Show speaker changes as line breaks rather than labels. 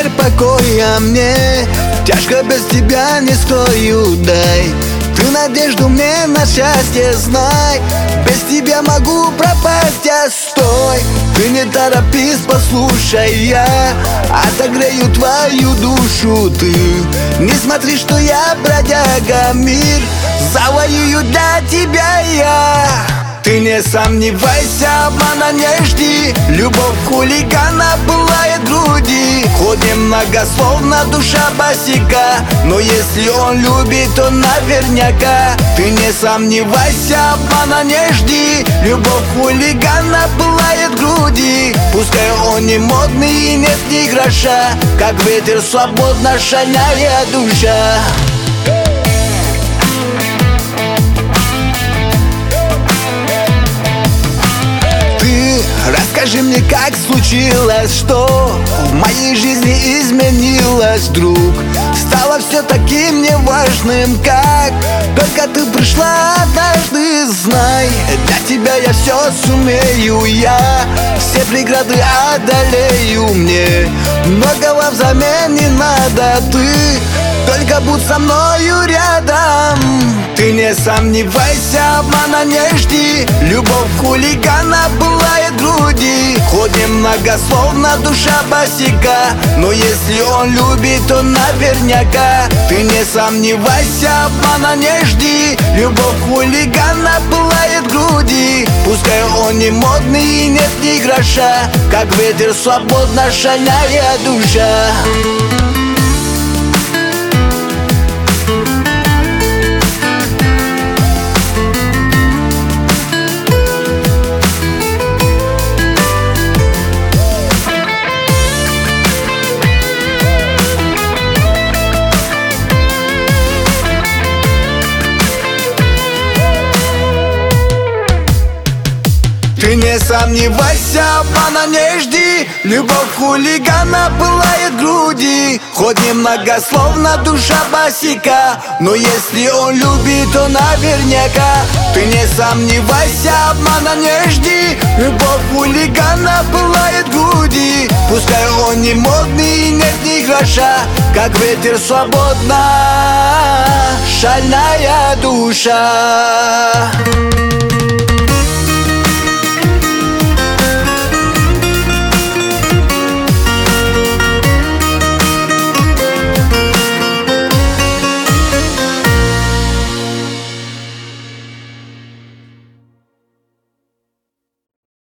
теперь покоя мне. Тяжко без тебя, не скрою, дай ты надежду мне на счастье, знай. Без тебя могу пропасть, я стой. Ты не торопись, послушай, я отогрею твою душу. Ты не смотри, что я бродяга, мир завоюю для тебя я. Ты не сомневайся, обмана не жди. Любовь хулигана пылает в груди. Ходим многословно, душа босика, но если он любит, то наверняка. Ты не сомневайся, обмана не жди. Любовь хулигана пылает в груди. Пускай он не модный и нет ни гроша, как ветер свободно шальная душа. Расскажи мне, как случилось, что в моей жизни изменилось вдруг. Стало все таким неважным, как только ты пришла однажды. Знай, для тебя я все сумею, я все преграды одолею. Мне многого взамен не надо, ты только будь со мною рядом. Ты не сомневайся, обмана не жди. Любовь хулигана пылает в груди. Ходим многословно, душа босика, но если он любит, то наверняка. Ты не сомневайся, обмана не жди. Любовь хулигана пылает в груди. Пускай он не модный и нет ни гроша, как ветер свободно шальная душа. Ты не сомневайся, обмана не жди. Любовь хулигана пылает в груди. Хоть немногословно, душа босика, но если он любит, то наверняка. Ты не сомневайся, обмана не жди. Любовь хулигана пылает в груди. Пускай он не модный и нет ни гроша, как ветер свободно шальная душа.